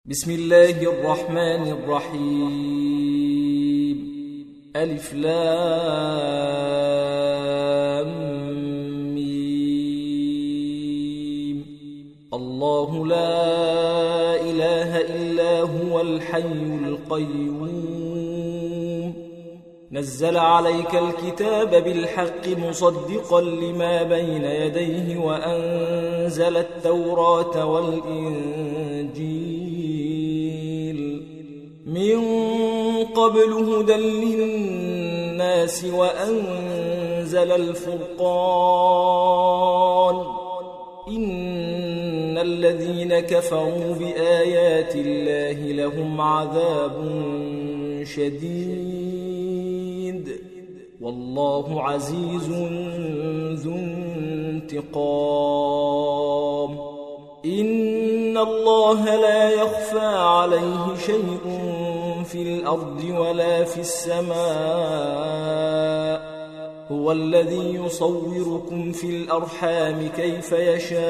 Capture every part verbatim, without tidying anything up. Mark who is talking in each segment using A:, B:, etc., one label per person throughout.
A: بسم الله الرحمن الرحيم. ألف لام ميم. الله لا إله إلا هو الحي القيوم. نزل عليك الكتاب بالحق مصدقا لما بين يديه وأنزل التوراة والإنجيل من قبل هدى للناس وأنزل الفرقان. إن الذين كفروا بآيات الله لهم عذاب شديد والله عزيز ذو انتقام. إن الله لا يخفى عليه شيء في الأرض ولا في السماء. هو الذي يصوركم في الأرحام كيف يشاء.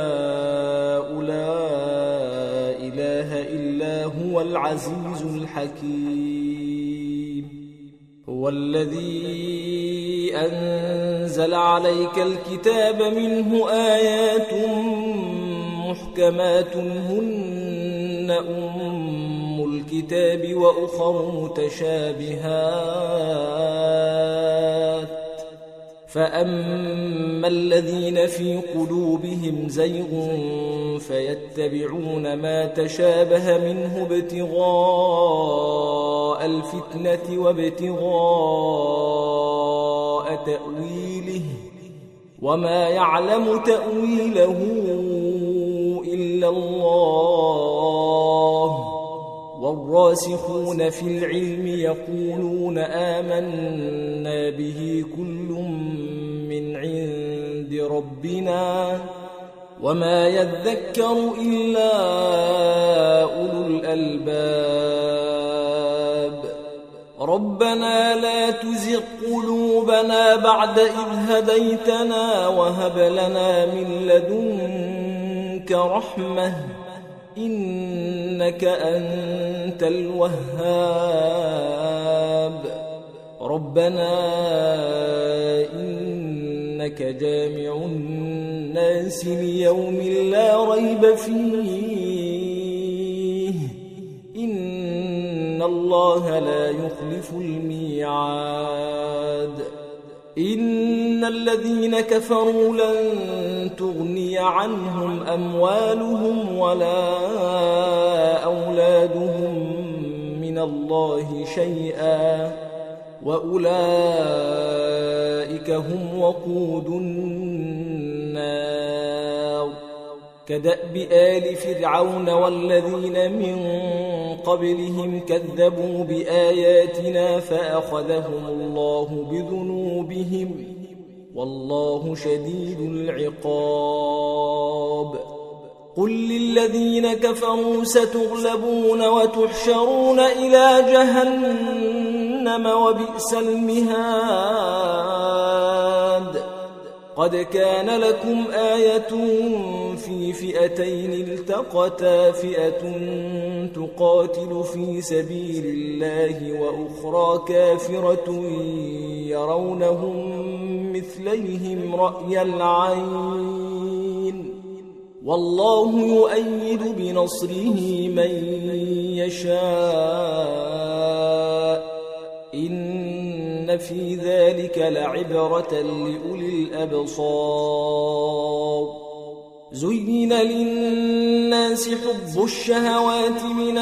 A: لا إله إلا هو العزيز الحكيم. هو الذي أنزل عليك الكتاب منه آيات محكمات هن أم الكتاب وأخر متشابهات. فأما الذين في قلوبهم زيغ فيتبعون ما تشابه منه ابتغاء الفتنة وابتغاء تأويله وما يعلم تأويله إلا الله. والراسخون في العلم يقولون آمنا به كل من عند ربنا وما يذكر إلا أولو الألباب. ربنا لا تزغ قلوبنا بعد إذ هديتنا وهب لنا من لدنك رحمة إنك أنت الوهاب. ربنا إنك جامع الناس ليوم لا ريب فيه إن الله لا يخلف الميعاد. إن الذين كفروا لن تغني عنهم أموالهم ولا أولادهم من الله شيئا وأولئك هم وقود النار. كدأب آل فرعون والذين من قبلهم كذبوا بآياتنا فأخذهم الله بذنوبهم والله شديد العقاب. قل للذين كفروا ستغلبون وتحشرون إلى جهنم وبئس المهاد. قد كان لكم آية في فئتين التقتا فئة تقاتل في سبيل الله وأخرى كافرة يرونهم مثليهم رأي العين والله يؤيد بنصره من يشاء. إن في ذلك لعبرة لأولي الأبصار. زين للناس حب الشهوات من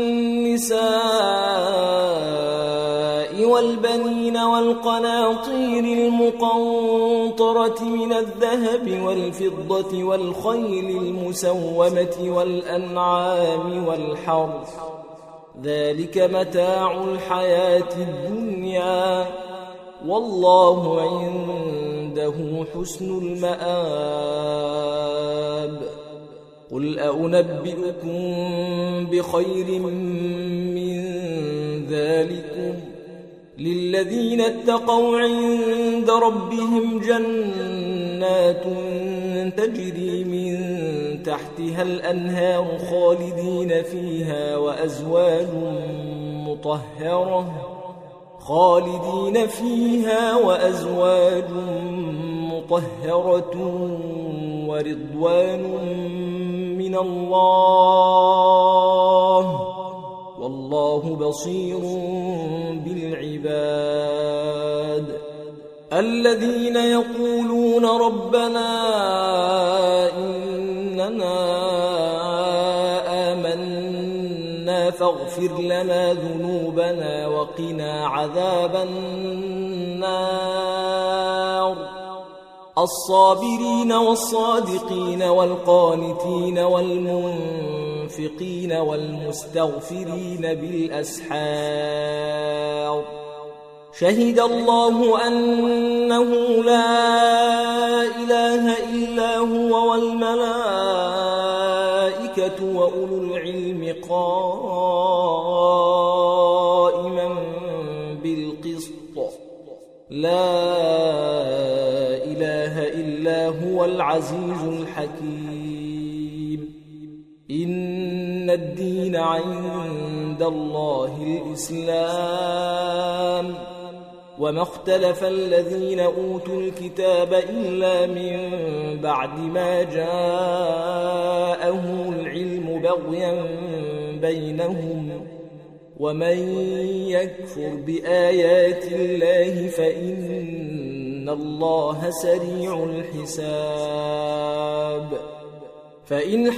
A: النساء والبنين والقناطير المقنطرة من الذهب والفضة والخيل المسومة والأنعام والحرث ذلك متاع الحياة الدنيا والله عنده حسن المآب. قل أنبئكم بخير من ذلكم للذين اتقوا عند ربهم جنات تجري من تحتها الأنهار خالدين فيها وأزواج مطهرة خالدين فيها وأزواج مطهرة ورضوان من الله والله بصير بالعباد الذين يقولون ربنا إننا آمنا فاغفر لنا ذنوبنا وقنا عذاب النار الصابرين والصادقين والقانتين والمنفقين والمستغفرين بالأسحار شهد الله أنه لا إله إلا هو والملائكة وأولو العلم قائما بالقسط لا إله إلا هو العزيز الحكيم إن الدين عند الله الإسلام وما اختلف الذين أوتوا الكتاب إلا من بعد ما جاءهم العلم بغيا بينهم ومن يكفر بآيات الله فإن الله سريع الحساب فإن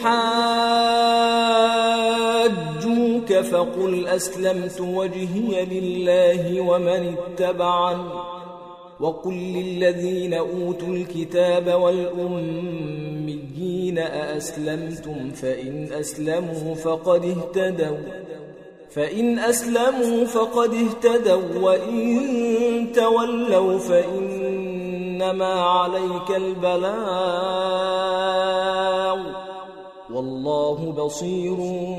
A: حاجوك فقل أسلمت وجهي لله ومن اتبعني وقل للذين أوتوا الكتاب والأميين أأسلمتم فإن أسلموا فقد اهتدوا فإن أسلموا فقد اهتدوا وإن تولوا فإنما عليك البلاغ والله بصير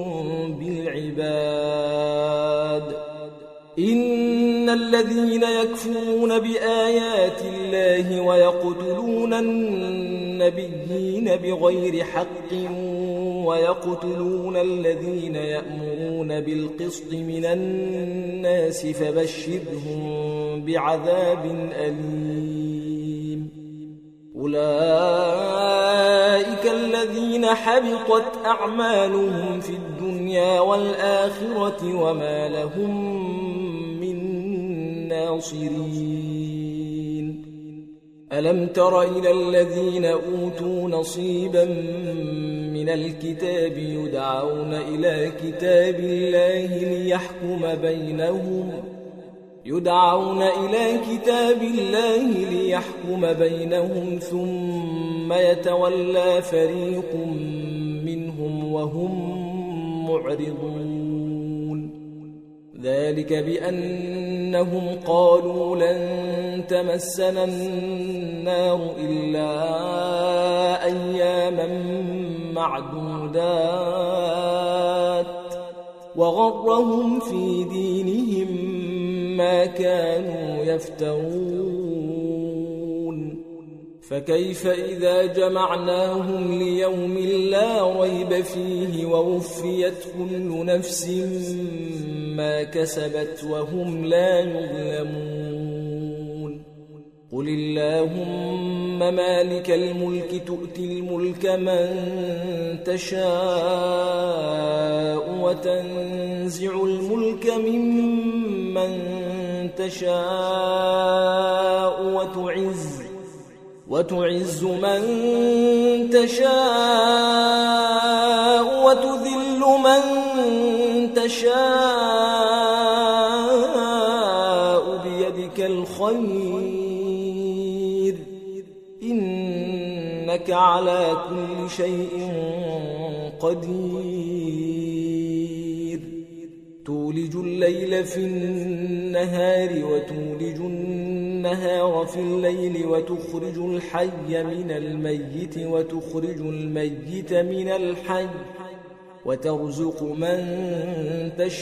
A: بالعباد إن الذين يكفرون بآيات الله ويقتلون النبيين بغير حق ويقتلون الذين يأمرون بالقسط من الناس فبشرهم بعذاب أليم أولئك الذين حبطت أعمالهم في الدنيا والآخرة وما لهم من ناصرين ألم تر إلى الذين أوتوا نصيبا من الكتاب يدعون إلى كتاب الله ليحكم بينهم يدعون إلى كتاب الله ليحكم بينهم ثم يتولى فريق منهم وهم معرضون ذلك بأنهم قالوا لن تمسنا النار إلا أياما معدودات وغرهم في دينهم ما كانوا يفترون فكيف إذا جمعناهم ليوم لا ريب فيه ووفيت كل نفس ما كسبت وهم لا يظلمون قل اللهم مالك الملك تؤتي الملك من تشاء وتنزع الملك ممن تشاء وتعز وتعز من تشاء وتذل من تشاء بيدك الخير إنك على كل شيء قدير تولج الليل في النهار وتولج النهار في الليل وتخرج الحي من الميت وتخرج الميت من الحي وترزق من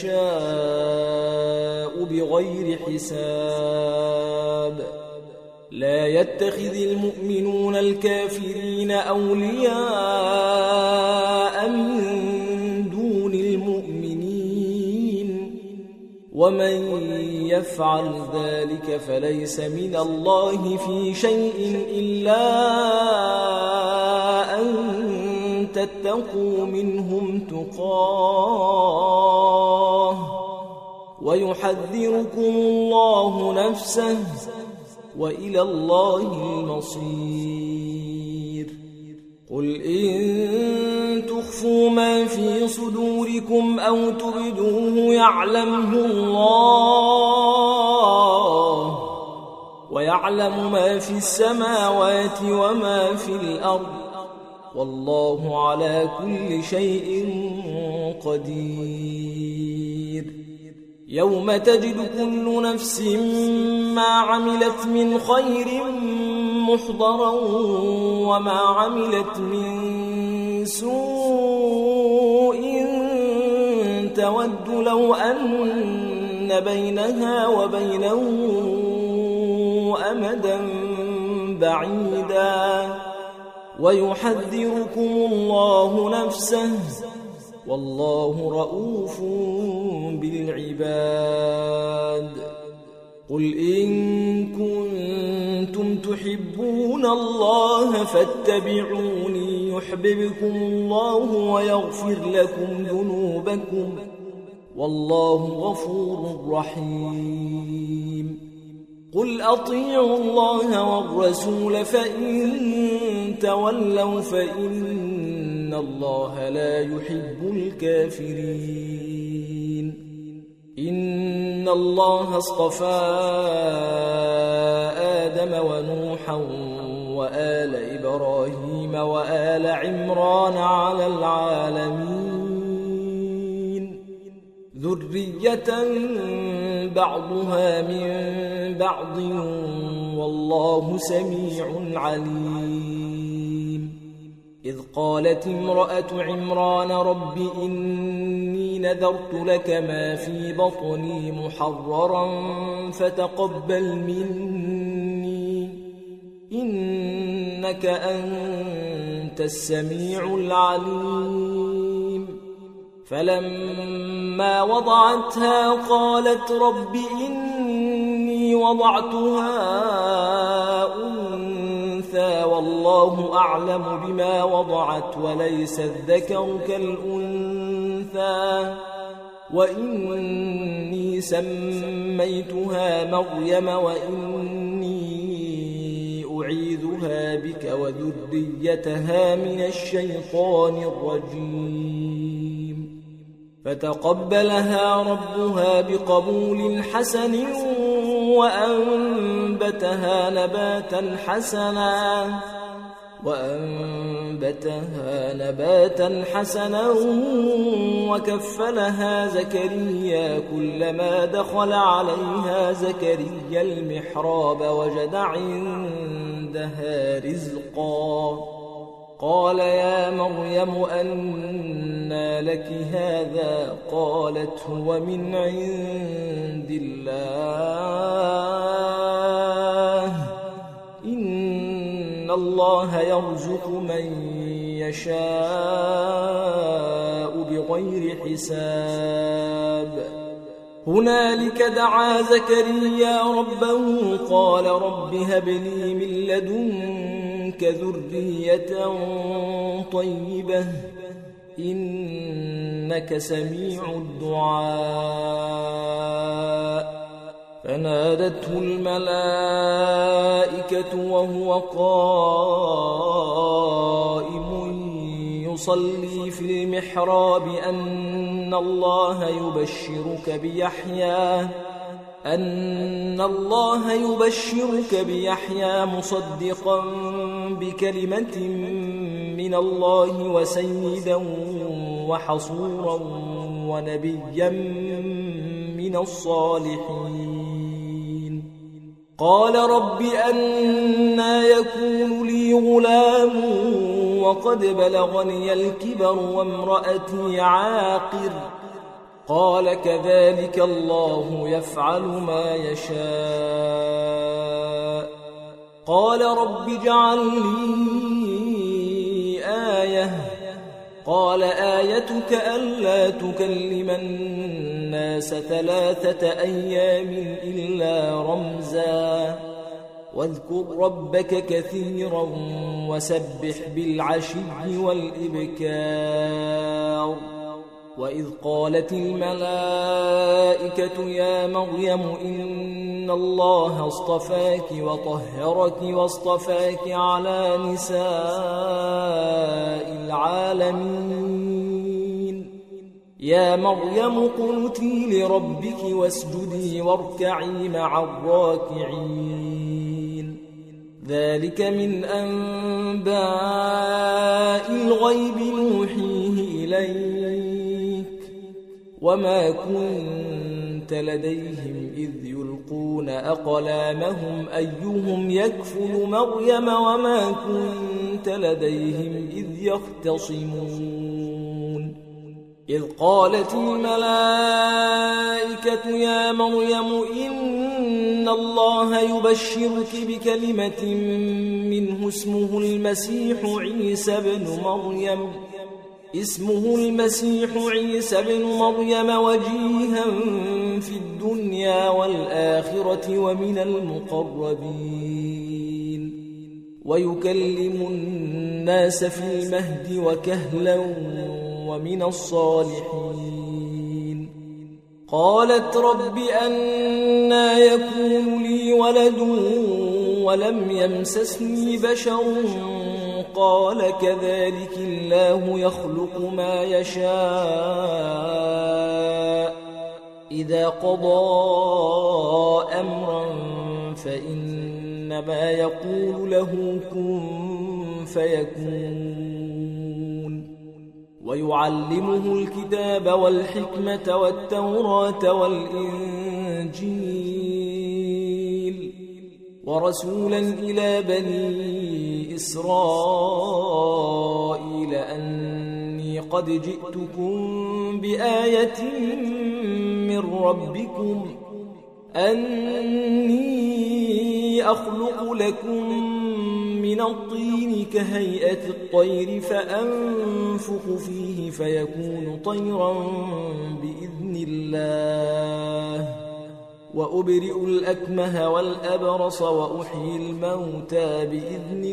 A: تشاء بغير حساب لا يتخذ المؤمنون الكافرين أولياء من دون المؤمنين ومن يفعل ذلك فليس من الله في شيء إلا أن تتقوا منهم تقاه ويحذركم الله نفسه وإلى الله المصير. قل إن تخفوا ما في صدوركم أو تبدوه يعلمه الله ويعلم ما في السماوات وما في الأرض والله على كل شيء قدير. يوم تجد كل نفس ما عملت من خير محضرا وما عملت من سوء تود لو أن بينها وبينه أمدا بعيدا ويحذركم الله نفسه والله رؤوف بالعباد. قل إن كنتم تحبون الله فاتبعوني يحببكم الله ويغفر لكم ذنوبكم والله غفور رحيم. قل أطيعوا الله والرسول فإن تولوا فإن الله لا يحب الكافرين. إن الله اصطفى آدم ونوحا وآل إبراهيم وآل عمران على العالمين ذرية بعضها من بعض والله سميع عليم. إذ قالت امرأة عمران رب إني نذرت لك ما في بطني محررا فتقبل مني إنك أنت السميع العليم. فلما وضعتها قالت رب إني وضعتها أنثى والله أعلم بما وضعت وليس الذكر كالأنثى وإني سميتها مريم وإني أعيذها بك وذريتها من الشيطان الرجيم. فتقبلها ربها بقبول حسن وأنبتها نباتا حسنا وأنبتها نباتا حسنا وكفلها زكريا كلما دخل عليها زكريا المحراب وجد عندها رزقا قال يا مريم أنى لك هذا قالت هو من عند الله إن الله يرزق من يشاء بغير حساب. هنالك دعا زكريا ربه قال رب هب لي من لدنك ذرية طيبة إنك سميع الدعاء. فنادته الملائكة وهو قائم يصلي في المحراب أن الله يبشرك بيحيى أن الله يبشرك بيحيى مصدقا بكلمة من الله وسيدا وحصورا ونبيا من الصالحين. قال رب أنى يكون لي غلام وقد بلغني الكبر وامرأتي عاقر قال كذلك الله يفعل ما يشاء قال رب اجعل لي آية قال آيتك ألا تكلم الناس ثلاثة أيام إلا رمزا واذكر ربك كثيرا وسبح بالعشي والإبكار وإذ قالت الملائكة يا مريم إن الله اصطفاك وطهرك واصطفاك على نساء العالمين يا مريم قنتي لربك واسجدي واركعي مع الراكعين ذلك من أنباء الغيب نوحيه إليك وما كنت لديهم إذ يلقون أقلامهم أيهم يكفل مريم وما كنت لديهم إذ يختصمون إذ قالت الملائكة يا مريم إن الله يبشرك بكلمة منه اسمه المسيح عيسى بن مريم اسمه المسيح عيسى بن مريم وجيها في الدنيا والآخرة ومن المقربين ويكلم الناس في المهد وكهلا ومن الصالحين قالت رب أنى يكون لي ولد ولم يمسسني بشر قال كذلك الله يخلق ما يشاء إذا قضى أمرا فإنما يقول له كن فيكون ويعلمه الكتاب والحكمة والتوراة والإنجيل ورسولا إلى بني إسرائيل أني قد جئتكم بآية من ربكم أني أخلق لكم من الطين كهيئة الطير فأنفخ فيه فيكون طيرا بإذن الله وأبرئ الأكمه والأبرص وأحيي الموتى بإذن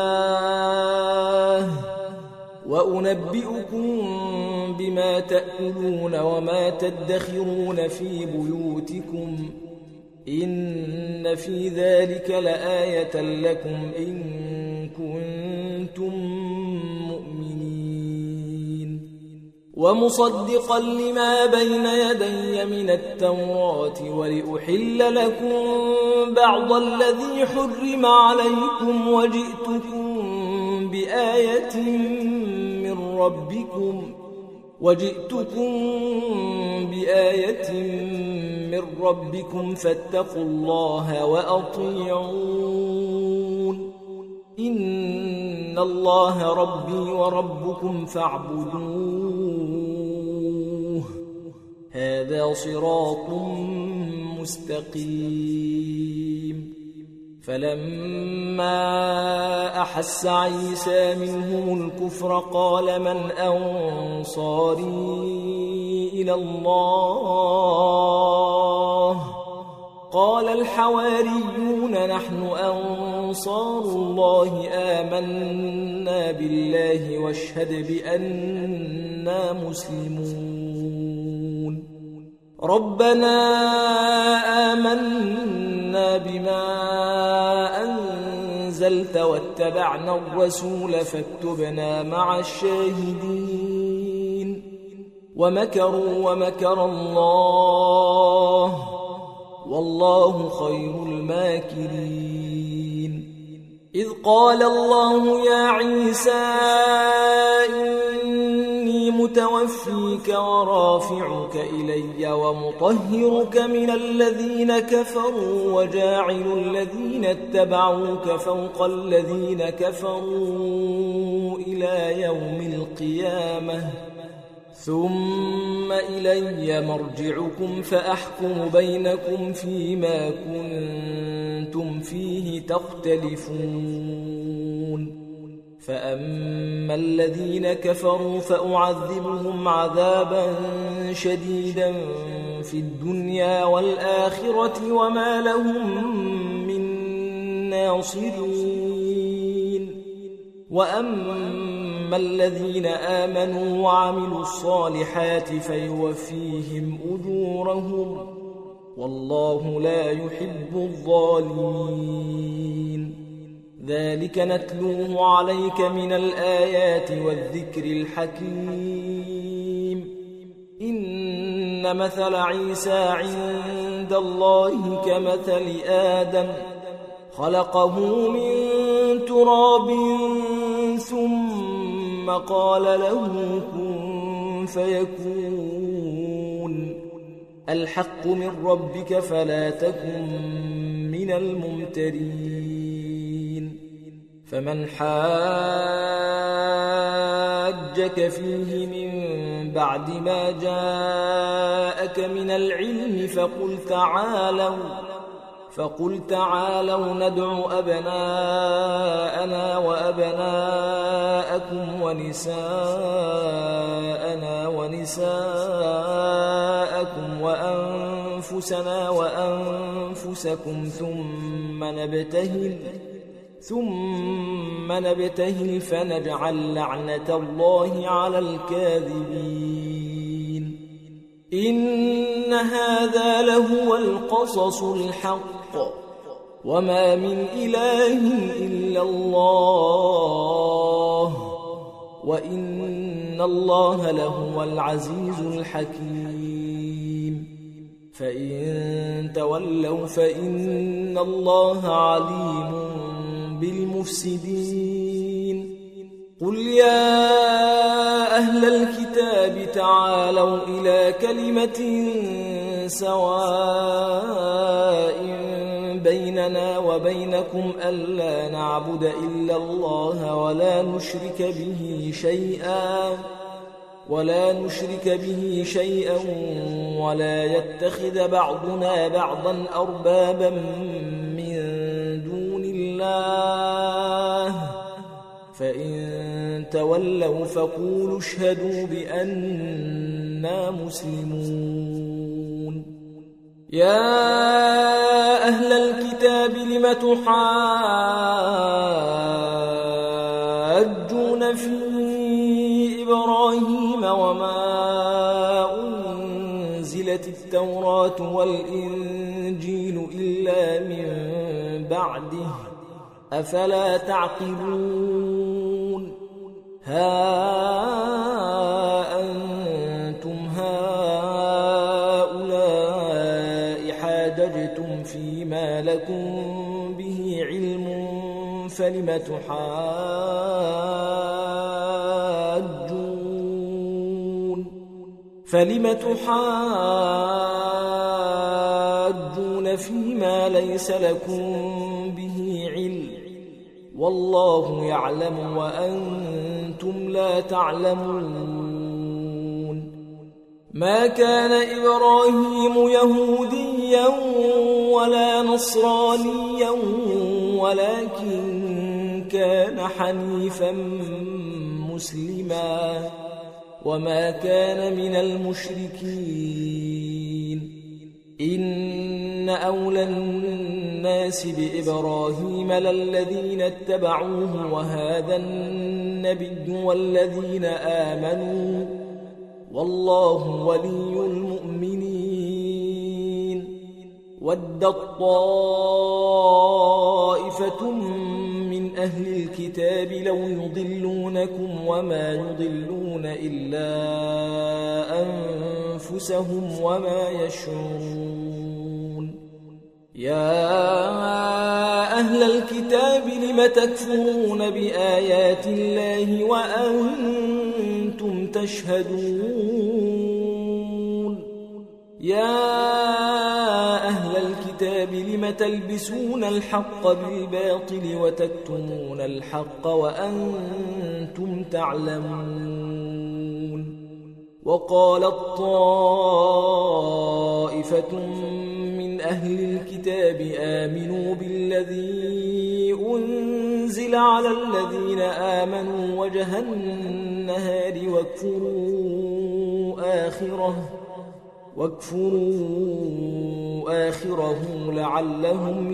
A: الله وأنبئكم بما تأكلون وما تدخرون في بيوتكم إن في ذلك لآية لكم إن كنتم مؤمنين ومصدقا لما بين يدي من التوراة ولأحل لكم بعض الذي حرم عليكم وجئتكم بآية من ربكم وجئتكم بآية من ربكم فاتقوا الله وأطيعون إن الله ربي وربكم فاعبدوه هذا صراط مستقيم فلما أحس عيسى منهم الكفر قال من أنصاري إلى الله قال الحواريون نحن أنصار الله آمنا بالله واشهد بأننا مسلمون ربنا آمنا بما أنزلت واتبعنا الرسول فاكتبنا مع الشاهدين ومكروا ومكر الله والله خير الماكرين إذ قال الله يا عيسى إني متوفيك ورافعك إلي ومطهرك من الذين كفروا وجاعل الذين اتبعوك فوق الذين كفروا إلى يوم القيامة ثم إلي مرجعكم فأحكم بينكم فيما كنتم كنتم فيه تختلفون فأما الذين كفروا فأعذبهم عذابا شديدا في الدنيا والآخرة وما لهم من ناصرين وأما الذين آمنوا وعملوا الصالحات فيوفيهم أجورهم والله لا يحب الظالمين ذلك نتلوه عليك من الآيات والذكر الحكيم إن مثل عيسى عند الله كمثل آدم خلقه من تراب ثم قال له كن فيكون الحق من ربك فلا تكن من الممترين فمن حاجك فيه من بعد ما جاءك من العلم فقل تعالوا فقل تعالوا ندع أبناءنا وأبناءكم ونساءنا ونساءكم وأنفسنا وأنفسكم ثم نبتهل ثم نبتهل فنجعل لعنة الله على الكاذبين إن هذا لهو القصص الحق وما من إله إلا الله وإن الله لهو العزيز الحكيم فإن تولوا فإن الله عليم بالمفسدين قل يا أهل الكتاب تعالوا إلى كلمة سواء بيننا وبينكم ألا نعبد إلا الله ولا نشرك به شيئا ولا نشرك به شيئا ولا يتخذ بعضنا بعضا أربابا من دون الله فإن تولوا فقولوا اشهدوا بأننا مسلمون يا أهل الكتاب لم تحاجون في إبراهيم وما أنزلت التوراة والإنجيل إلا من بعده أفلا تعقلون ها أنتم هؤلاء حاججتم فيما لكم به علم فلم تحاجون فلم تحاجون فيما ليس لكم به علم والله يعلم وأنتم لا تعلمون ما كان إبراهيم يهوديا ولا نصرانيا ولكن كان حنيفا مسلما وما كان من المشركين إن أولى الناس بإبراهيم للذين اتبعوه وهذا النبي والذين آمنوا والله ولي المؤمنين ودت طائفة من أهل الكتاب لو يضلونكم وما يضلون إلا أنفسهم وما يشعرون يا أهل الكتاب لم تكفرون بآيات الله وأنتم تشهدون يا أهل الكتاب لم تلبسون الحق بالباطل وتكتمون الحق وأنتم تعلمون وقالت طائفة من أهل أهل الكتاب آمنوا بالذي أنزل على الذين آمنوا وجه النهار واكفروا آخره واكفروا آخره لعلهم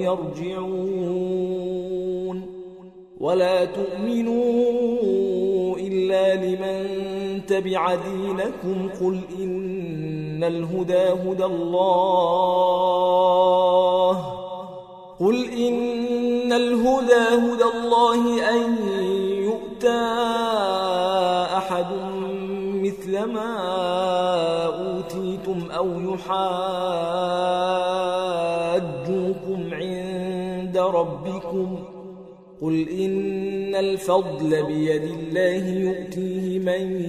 A: يرجعون ولا تؤمنوا إلا لمن تبع دينكم قل إن الهدى هدى الله قل إن الهدى هدى الله أن يؤتى أحد مثل ما أوتيتم أو يحاجوكم عند ربكم قل إن الفضل بيد الله يؤتيه من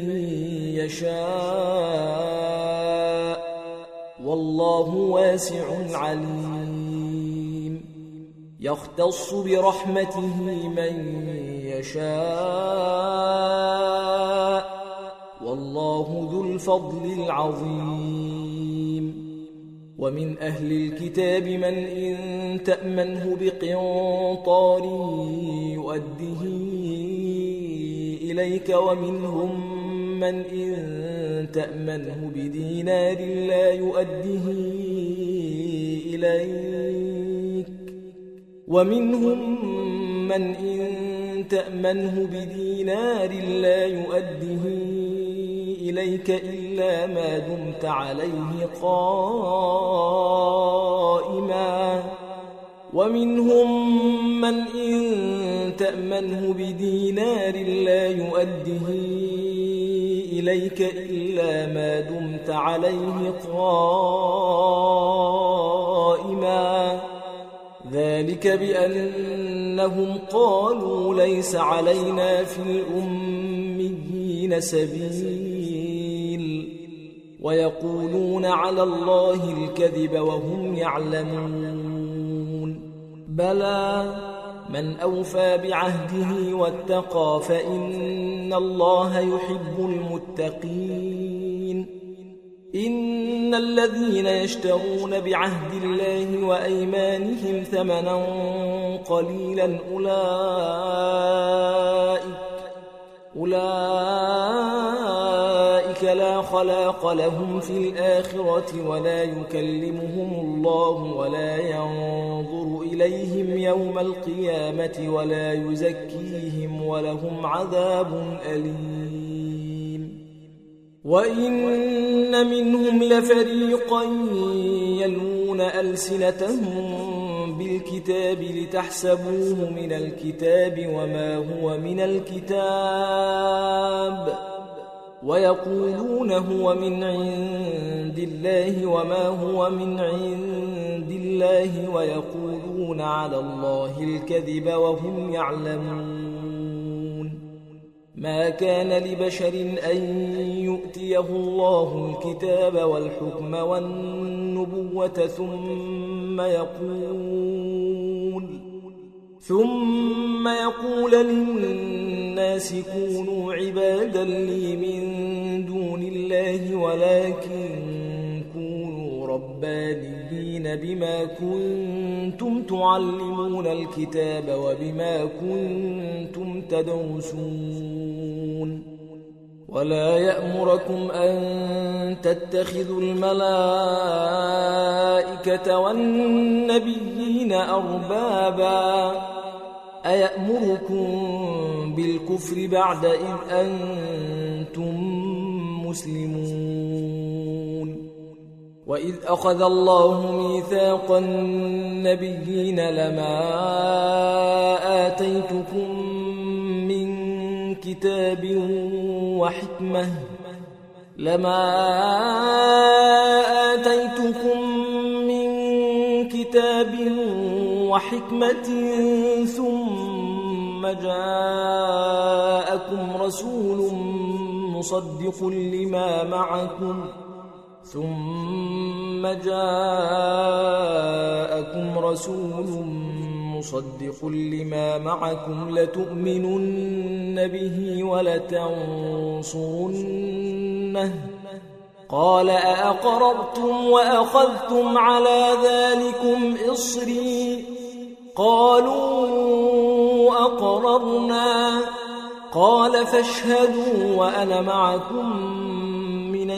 A: يشاء والله واسع عليم يختص برحمته من يشاء والله ذو الفضل العظيم ومن أهل الكتاب من إن تأمنه بقنطار يؤده إليك ومنهم من إن تأمنه بدينار لا يؤده إليك ومنهم من إن تأمنه بدينار لا يؤده إليك إلا ما دمت عليه قائما ومنهم من إن تأمنه بدينار لا يؤده إليك إلا ما دمت عليه قائما ذلك بأنهم قالوا ليس علينا في الأميين سبيل ويقولون على الله الكذب وهم يعلمون بلى من أوفى بعهده واتقى فإن الله يحب المتقين إن الذين يشترون بعهد الله وأيمانهم ثمنا قليلا أولئك أولئك لا خلاق لهم في الآخرة ولا يكلمهم الله ولا ينظر إليهم يوم القيامة ولا يزكيهم ولهم عذاب أليم وإن منهم لفريقا يلوون ألسنتهم بالكتاب لتحسبوه من الكتاب وما هو من الكتاب ويقولون هو من عند الله وما هو من عند الله ويقولون على الله الكذب وهم يعلمون ما كان لبشر أن يؤتيه الله الكتاب والحكم والنبوة ثم يقول ثم يقول للناس كونوا عبادا لي من دون الله ولكن كونوا ربانيين بما كنتم تعلمون الكتاب وبما كنتم تدرسون ولا يأمركم أن تتخذوا الملائكة والنبيين أربابا أيأمركم بالكفر بعد إذ أنتم مسلمون وإذ أخذ الله ميثاق النبيين لما آتيتكم من كتاب وحكمة لما آتيتكم من كتاب وحكمة ثم جاءكم رسول مصدق لما معكم ثم جاءكم رسول مصدق لما معكم لتؤمنن به ولتنصرنه قال أأقررتم وأخذتم على ذلكم إصري قالوا أقررنا قال فاشهدوا وأنا معكم من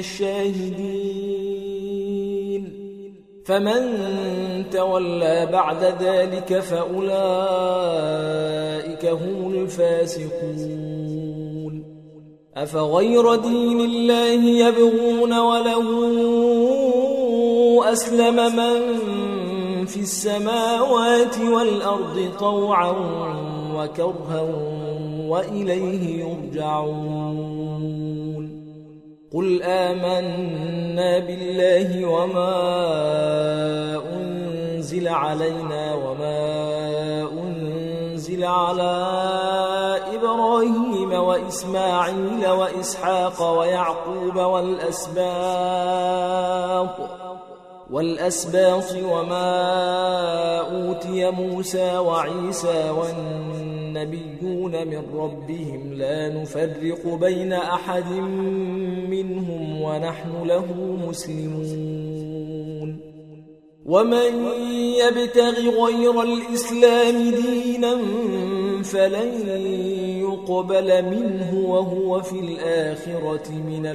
A: الشاهدين فمن تولى بعد ذلك فأولئك هم الفاسقون أفغير دين الله يبغون وله أسلم من في السماوات والأرض طوعا وكرها وإليه يرجعون قل آمنا بالله وما أنزل علينا وما أنزل على إبراهيم وإسماعيل وإسحاق ويعقوب والأسباط والأسباط وما أوتي موسى وعيسى والنبيون من ربهم لا نفرق بين أحد منهم ونحن له مسلمون ومن يبتغ غير الإسلام دينا فلن يقبل منه وهو في الآخرة من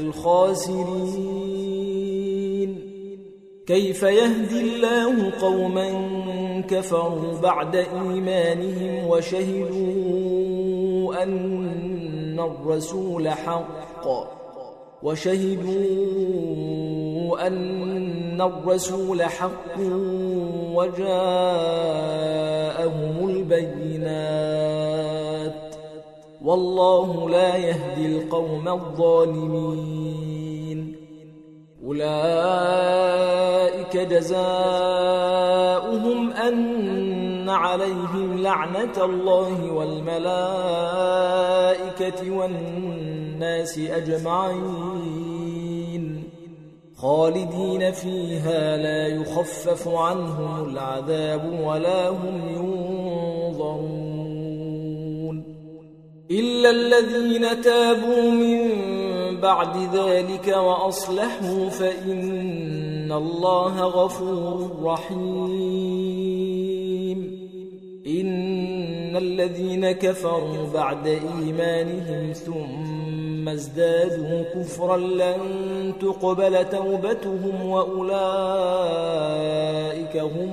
A: الخاسرين كيف يهدي الله قوما كفروا بعد إيمانهم وشهدوا أن الرسول حق وشهدوا أن الرسول حق وجاءهم البينات والله لا يهدي القوم الظالمين أولئك جزاؤهم أن عليهم لعنة الله والملائكة والناس أجمعين خالدين فيها لا يخفف عنهم العذاب ولا هم ينظرون إلا الذين تابوا من بعد ذلك وأصلحوا فإن الله غفور رحيم إن الذين كفروا بعد إيمانهم ثم ازدادوا كفرا لن تقبل توبتهم وأولئك هم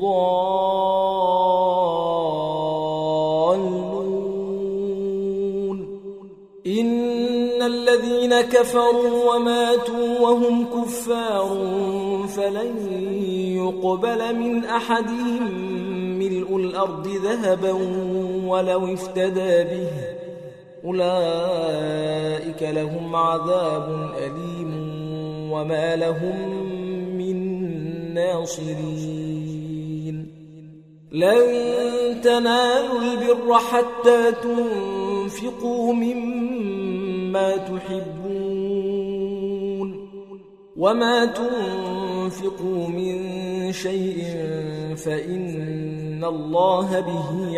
A: الضالون إن الذين كفروا وماتوا وهم كفار فلن يقبل من أحدهم ملء الأرض ذهبا ولو افتدى به أولئك لهم عذاب أليم وما لهم من ناصرين لن تنالوا البر حتى تنفقوا مما تحبون وما تنفقوا من شيء فإن الله به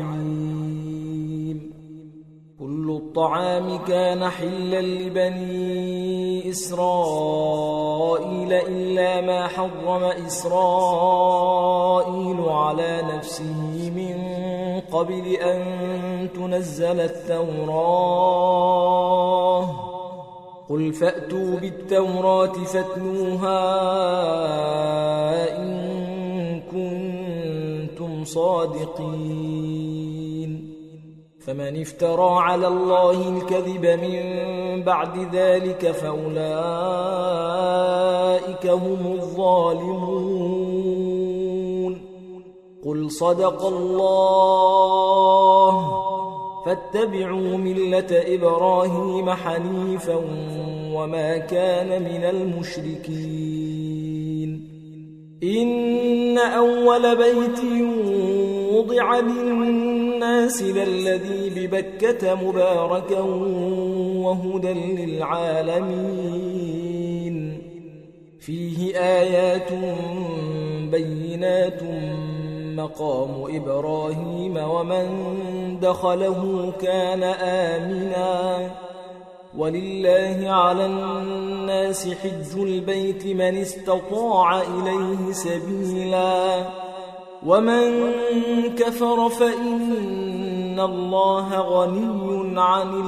A: عليم كل الطعام كان حلا لبني إسرائيل إلا ما حرم إسرائيل على نفسه من قبل أن تنزل التوراة قل فأتوا بالتوراة فاتلوها إن كنتم صادقين فمن افترى على الله الكذب من بعد ذلك فأولئك هم الظالمون قل صدق الله فاتبعوا ملة إبراهيم حنيفا وما كان من المشركين إن أول بيت وضع للناس للذي ببكة مباركا وهدى للعالمين فيه آيات بينات مقام إبراهيم ومن دخله كان آمنا ولله على الناس حج البيت من استطاع إليه سبيلا ومن كفر فإن الله غني عن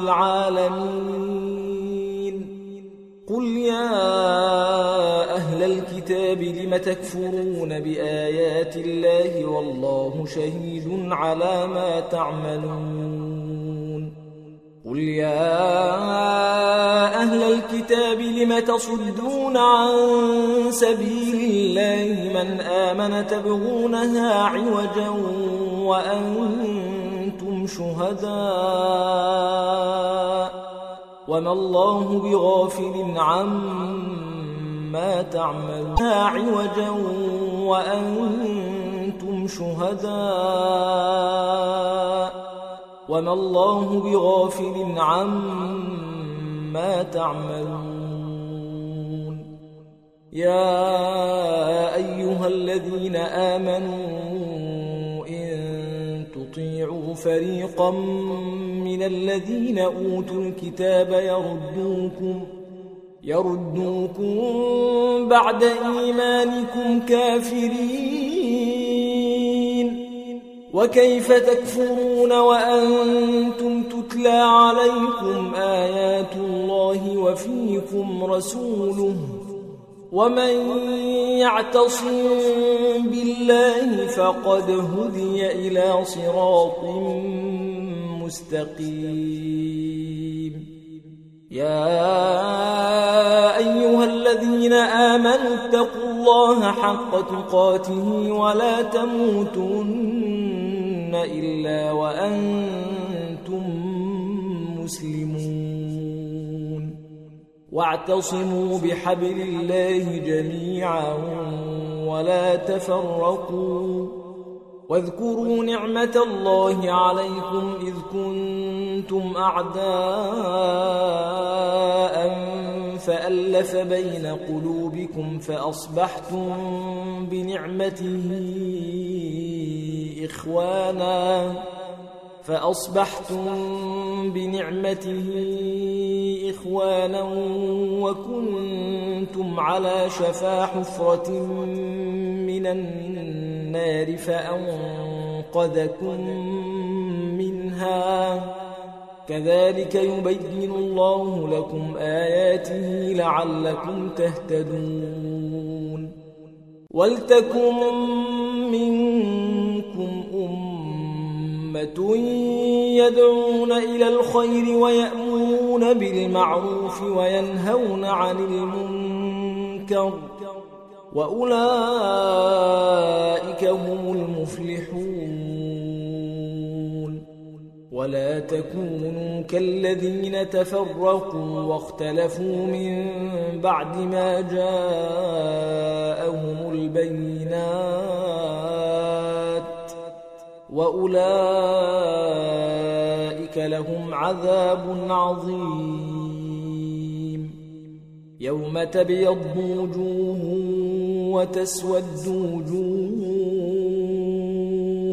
A: العالمين قل يا أهل الكتاب لم تكفرون بآيات الله والله شهيد على ما تعملون قل يا أهل الكتاب لم تصدون عن سبيل الله من آمن تبغونها عوجا وأنتم شهداء وما الله بغافل عما تعملون عوجا وأنتم شهداء وما الله بغافل عما تعملون يا أيها الذين آمنوا إن تطيعوا فريقا من الذين أوتوا الكتاب يردوكم يردوكم بعد إيمانكم كافرين وكيف تكفرون وأنتم تتلى عليكم آيات الله وفيكم رسوله ومن يعتصم بالله فقد هدي إلى صراط مستقيم يا أيها الذين آمنوا اتقوا الله حق تقاته ولا تموتن إلا وأنتم مسلمون واعتصموا بحبل الله جميعا ولا تفرقوا واذكروا نعمة الله عليكم إذ كنتم أعداء فألف بين قلوبكم فأصبحتم بنعمته إخوانا فأصبحتم بنعمته إخوانا وكنتم على شفا حفرة من النار فأنقذكم منها كذلك يبين الله لكم آياته لعلكم تهتدون ولتكن منكم أمة يدعون إلى الخير ويأمرون بالمعروف وينهون عن المنكر وأولئك هم المفلحون ولا تكونوا كالذين تفرقوا واختلفوا من بعد ما جاءهم البينات وأولئك لهم عذاب عظيم يوم تبيض وجوه وتسود وجوه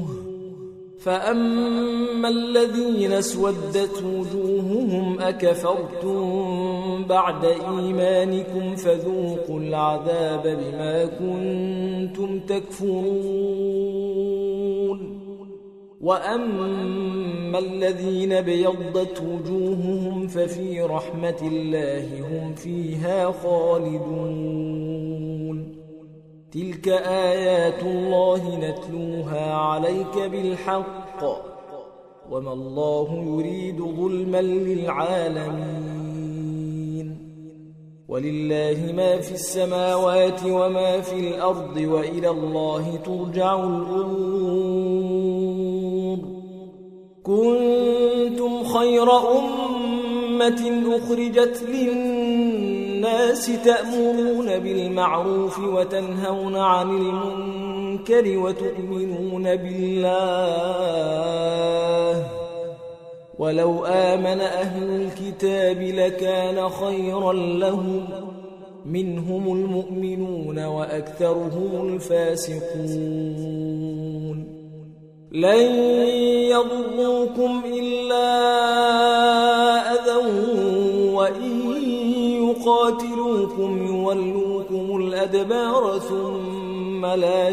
A: فأما الذين اسودت وجوههم أكفرتم بعد إيمانكم فذوقوا العذاب بما كنتم تكفرون وأما الذين بيضت وجوههم ففي رحمة الله هم فيها خالدون تلك آيات الله نتلوها عليك بالحق وما الله يريد ظلما للعالمين ولله ما في السماوات وما في الأرض وإلى الله ترجع الأمور كنتم خير أمة أخرجت للناس تأمرون بالمعروف وتنهون عن المنكر وتؤمنون بالله ولو آمن أهل الكتاب لكان خيرا لهم منهم المؤمنون وأكثرهم الفاسقون لن يضروكم إلا أذى وإن يقاتلوكم يولوكم الأدبار ثم لا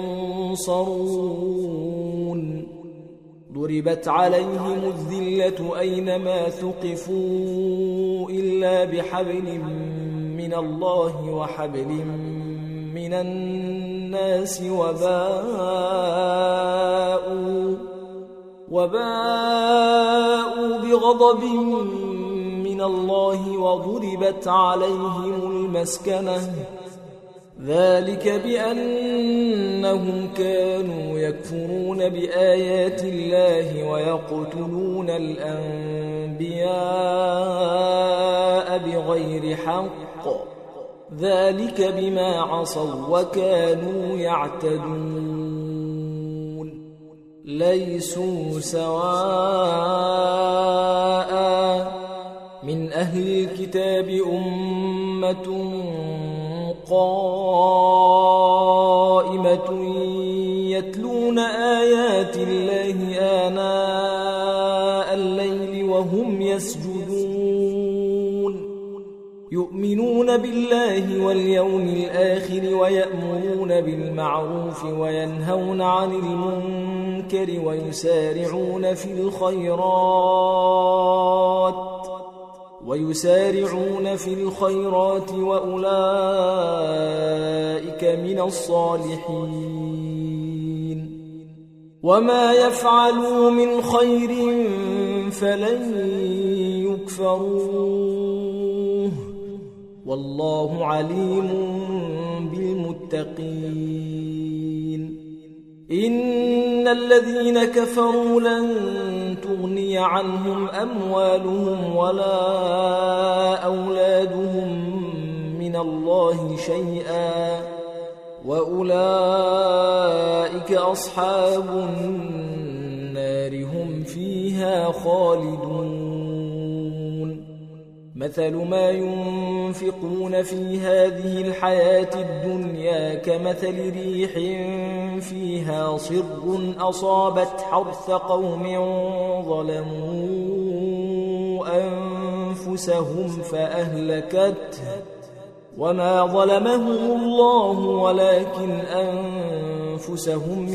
A: ينصرون ضربت عليهم الذلة أينما ثقفوا إلا بحبل من الله وحبل من الناس وباءوا وباءوا بغضب من الله وضربت عليهم المسكنة ذلك بأنهم كانوا يكفرون بآيات الله ويقتلون الأنبياء بغير حق ذلك بما عصوا وكانوا يعتدون ليسوا سواء من أهل الكتاب أمة قائمة يتلون آيات الله آناء الليل وهم يسجدون يؤمنون بالله واليوم الآخر ويأمرون بالمعروف وينهون عن المنكر ويسارعون في الخيرات ويسارعون في الخيرات وأولئك من الصالحين وما يفعلوا من خير فلن يكفروه والله عليم بالمتقين إن الذين كفروا لن تغني عنهم أموالهم ولا أولادهم من الله شيئا وأولئك أصحاب النار هم فيها خالدون مثل ما ينفقون في هذه الحياة الدنيا كمثل ريح فيها صر أصابت حرث قوم ظلموا أنفسهم فأهلكته وما ظلمهم الله ولكن أنفسهم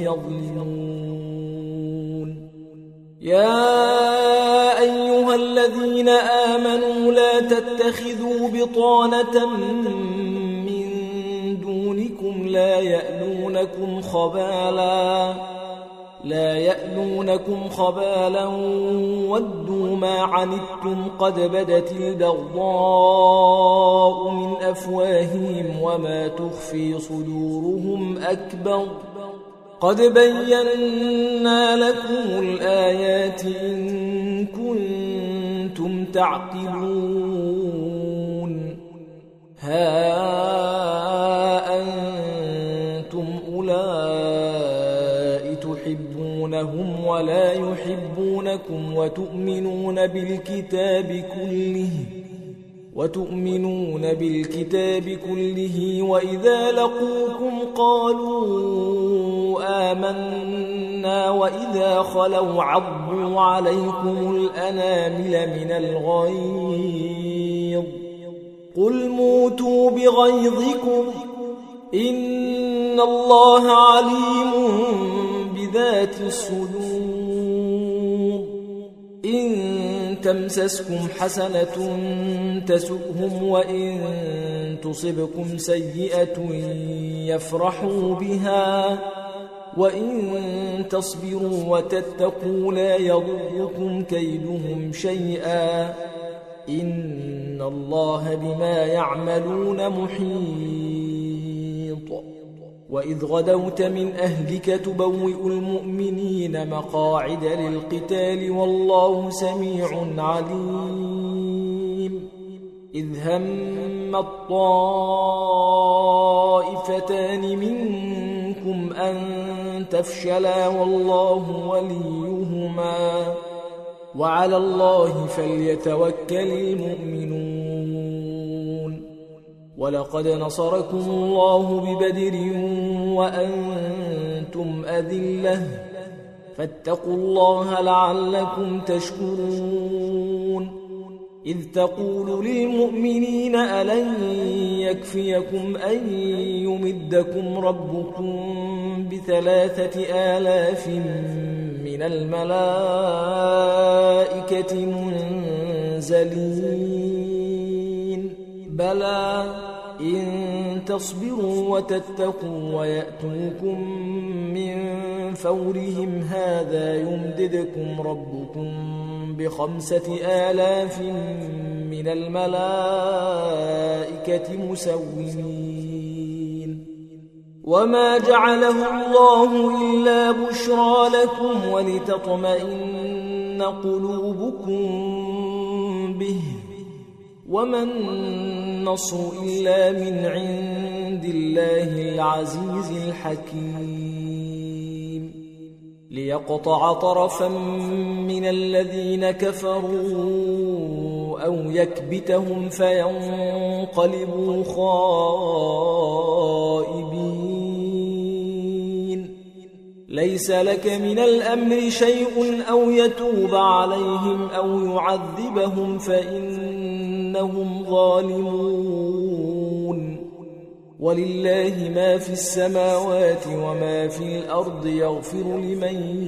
A: يظلمون يا أيها الذين آمنوا لا تتخذوا بطانة من دونكم لا يألونكم خبالا لا يألونكم خبالا ودوا ما عنتم قد بدت البغضاء من أفواههم وما تخفي صدورهم أكبر قد بينا لكم الآيات إن كنتم تعقلون ها أنتم أولئك تحبونهم ولا يحبونكم وتؤمنون بالكتاب كله وتؤمنون بالكتاب كله وإذا لقوكم قالوا آمنا وإذا خلوا عضوا عليكم الأنامل من الغيظ قل موتوا بغيظكم إن الله عليم بذات الصدور إن تمسسكم حسنة تسؤهم وإن تصبكم سيئة يفرحوا بها وإن تصبروا وتتقوا لا يضركم كيدهم شيئا إن الله بما يعملون محيط وإذ غدوت من أهلك تبوئ المؤمنين مقاعد للقتال والله سميع عليم إذ هم الطائفتان منكم أن تفشلا والله وليهما وعلى الله فليتوكل المؤمنون ولقد نصركم الله ببدر وأنتم أذلة فاتقوا الله لعلكم تشكرون إذ تقول للمؤمنين ألن يكفيكم أن يمدكم ربكم بثلاثة آلاف من الملائكة منزلين بلى إن تصبروا وتتقوا ويأتوكم من فورهم هذا يمددكم ربكم بخمسة آلاف من الملائكة مسومين وما جعله الله إلا بشرى لكم ولتطمئن قلوبكم به وما النصر إلا من عند الله العزيز الحكيم ليقطع طرفا من الذين كفروا أو يكبتهم فينقلبوا خائبين ليس لك من الأمر شيء أو يتوب عليهم أو يعذبهم فإنهم ظالمون ولله ما في السماوات وما في الأرض يغفر لمن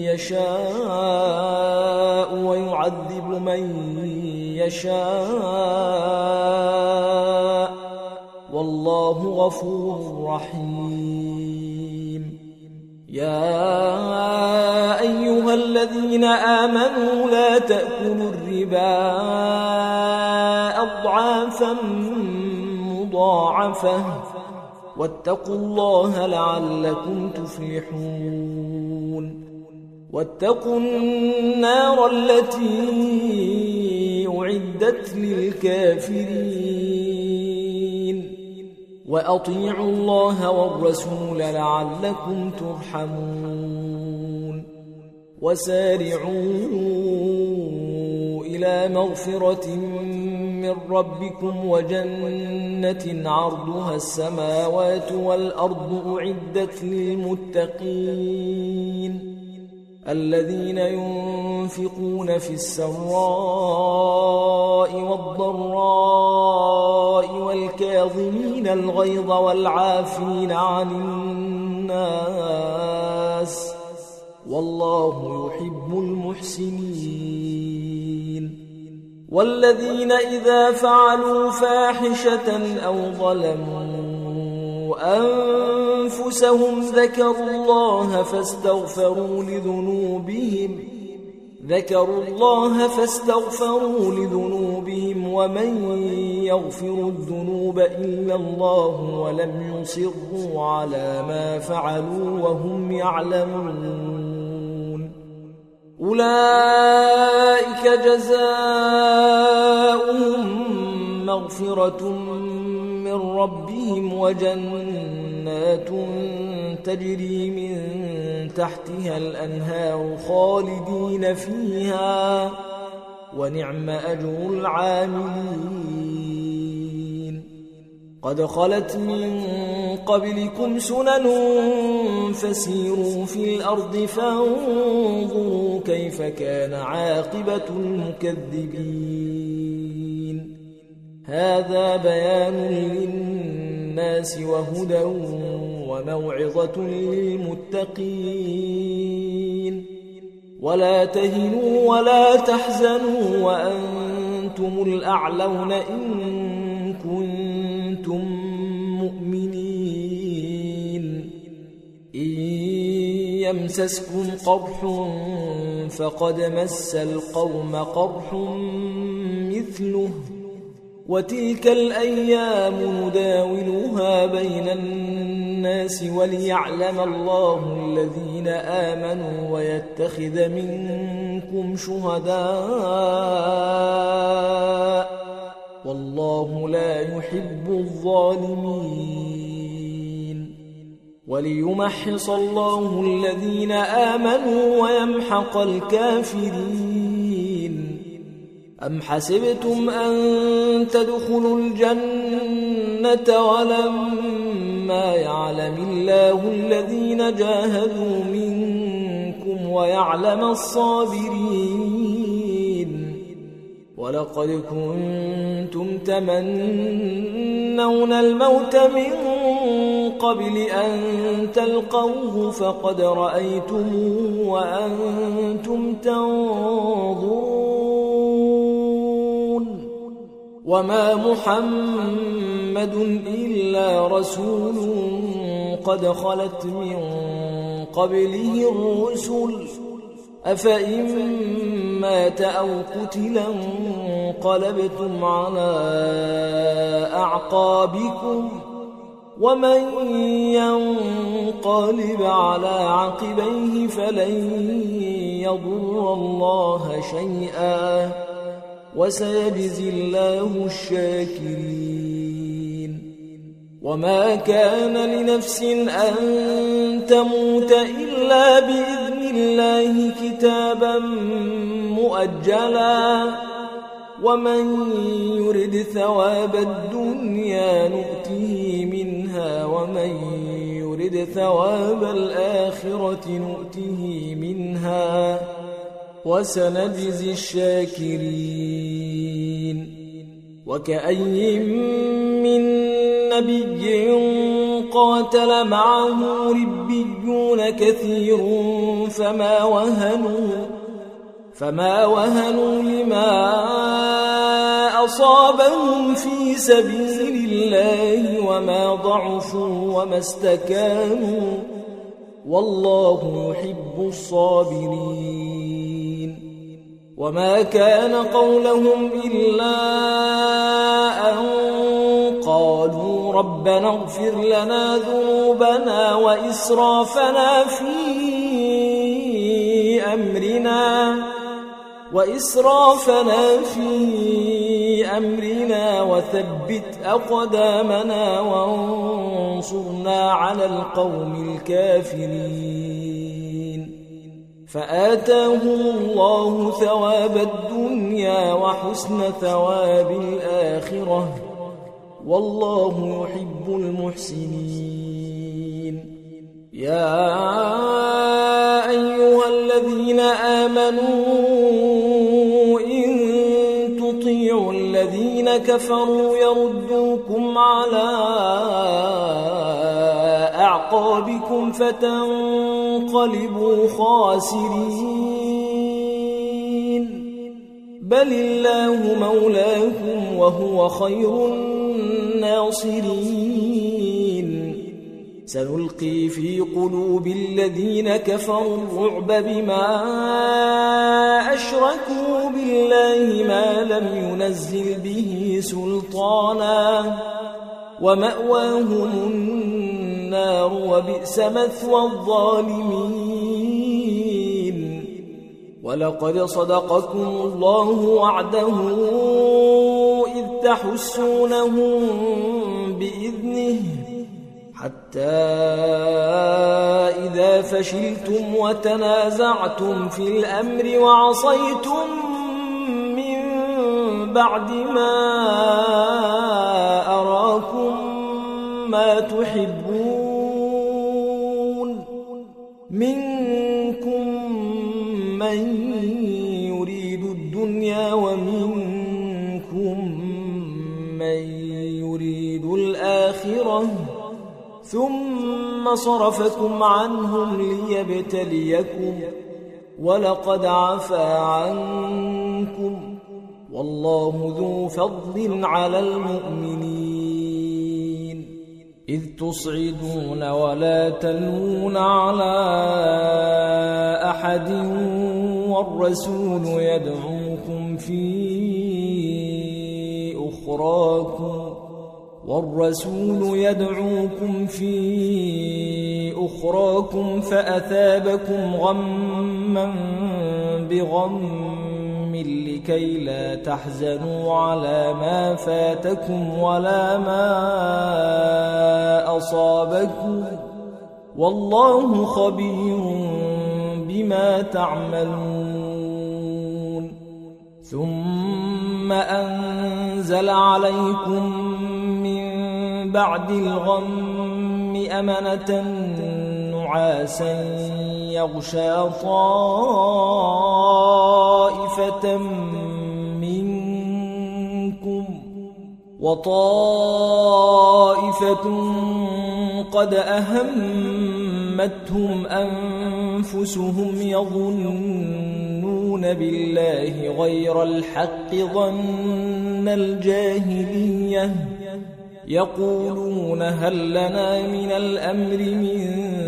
A: يشاء ويعذب من يشاء والله غفور رحيم يا أيها الذين آمنوا لا تأكلوا الربا أضعافا مضاعفة واتقوا الله لعلكم تفلحون واتقوا النار التي أعدت للكافرين وأطيعوا الله والرسول لعلكم ترحمون وسارعوا إلى مغفرة من ربكم وجنة عرضها السماوات والأرض أعدت للمتقين الذين ينفقون في السراء والضراء والكاظمين الغيظ والعافين عن الناس والله يحب المحسنين والذين إذا فعلوا فاحشة أو ظلموا أنفسهم ذكروا الله فاستغفروا لذنوبهم ذكروا الله فاستغفروا لذنوبهم ومن يغفر الذنوب إلا الله ولم يصروا على ما فعلوا وهم يعلمون أولئك جزاؤهم مغفرة من ربهم وجنات تجري من تحتها الأنهار خالدين فيها ونعم أجر العاملين قد خلت من قبلكم سنن فسيروا في الأرض فانظروا كيف كان عاقبة المكذبين هذا بيان للناس وهدى وموعظة للمتقين ولا تهنوا ولا تحزنوا وأنتم الأعلون إن كنتم مؤمنين إن يمسسكم قرح فقد مس القوم قرح مثله وتلك الأيام نداولها بين الناس وليعلم الله الذين آمنوا ويتخذ منكم شهداء والله لا يحب الظالمين وليمحص الله الذين آمنوا ويمحق الكافرين أم حسبتم أن تدخلوا الجنة ولما يعلم الله الذين جاهدوا منكم ويعلم الصابرين ولقد كنتم تمنون الموت من قبل أن تلقوه فقد رأيتموه وأنتم تنظرون وما محمد إلا رسول قد خلت من قبله الرسل أفإن مات أو قتلا انقلبتم على أعقابكم ومن ينقلب على عقبيه فلن يضر الله شيئا وسيجزي الله الشاكرين وما كان لنفس أن تموت إلا بإذن الله كتابا مؤجلا ومن يرد ثواب الدنيا نؤته منها ومن يرد ثواب الآخرة نؤته منها وسنجزي الشاكرين وكأي من نبي قاتل معه ربيون كثير فما وهنوا فما وهنوا لما أصابهم في سبيل الله وما ضعفوا وما استكانوا والله يحب الصابرين وما كان قولهم إلا أن قالوا ربنا اغفر لنا ذنوبنا وإسرافنا في أمرنا وإسرافنا في أمرنا وثبت أقدامنا وانصرنا على القوم الكافرين فآتاهم الله ثواب الدنيا وحسن ثواب الآخرة والله يحب المحسنين يا أيها الذين آمنوا إن تطيعوا الذين كفروا يردوكم على أعقابكم فتنقلبوا خاسرين بل الله مولاكم وهو خير الناصرين سنلقي في قلوب الذين كفروا الرعب بما أشركوا بالله ما لم ينزل به سلطانا ومأواهم النار وبئس مثوى الظالمين ولقد صدقكم الله وعده إذ تحسونهم بإذنه حتى إذا فشلتم وتنازعتم في الأمر وعصيتم من بعد ما أراكم ما تحبون منكم من يريد الدنيا ومنكم من يريد الآخرة ثم صرفكم عنهم ليبتليكم ولقد عفا عنكم والله ذو فضل على المؤمنين إذ تصعدون ولا تلوون على أحد والرسول يدعوكم في أخراكم والرسول يدعوكم في أخراكم فأثابكم غما بغم لكي لا تحزنوا على ما فاتكم ولا ما أصابكم والله خبير بما تعملون ثم أنزل عليكم من بعد الغم أمنة نعاسا يغشى طائفة منكم وطائفة قد أهمتهم أنفسهم يظنون بالله غير الحق ظن الجاهلية يقولون هل لنا من الأمر من